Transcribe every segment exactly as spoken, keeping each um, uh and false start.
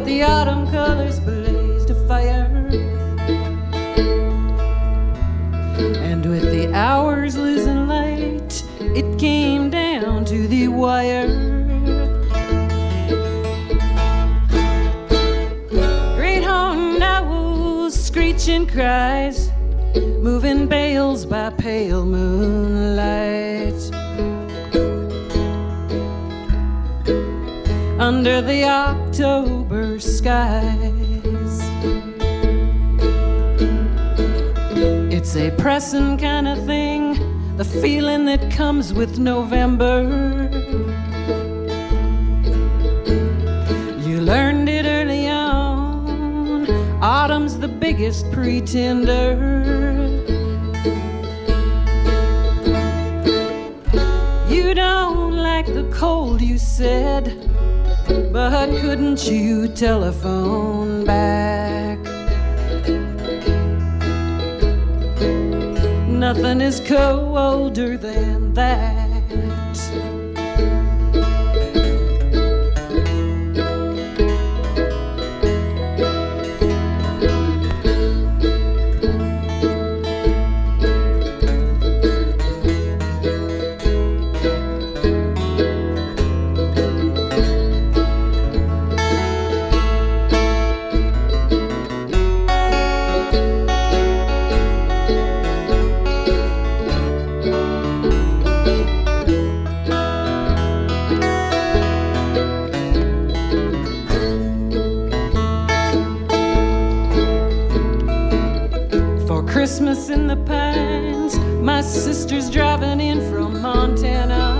but the autumn colors blazed a fire. And with the hours losing light, it came down to the wire. Great horned owls, screeching cries, moving bales by pale moonlight. Under the October skies, it's a pressing kind of thing, the feeling that comes with November. You learned it early on, autumn's the biggest pretender. You don't like the cold, you said, but couldn't you telephone back? Nothing is colder than that. Christmas in the pines, my sister's driving in from Montana.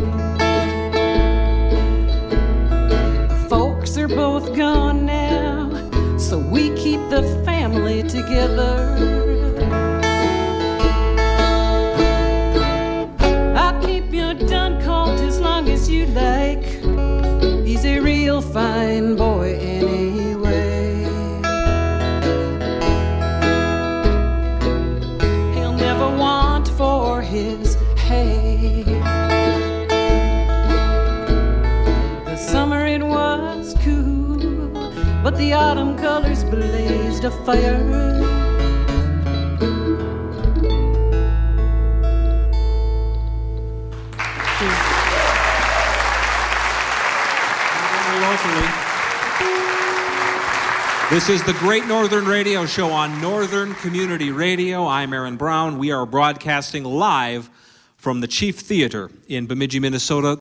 The folks are both gone now, so we keep the family together. I'll keep your Duncolt as long as you like. He's a real fine boy anyway. His hay. The summer it was cool, but the autumn colors blazed a fire. This is the Great Northern Radio Show on Northern Community Radio. I'm Aaron Brown. We are broadcasting live from the Chief Theater in Bemidji, Minnesota.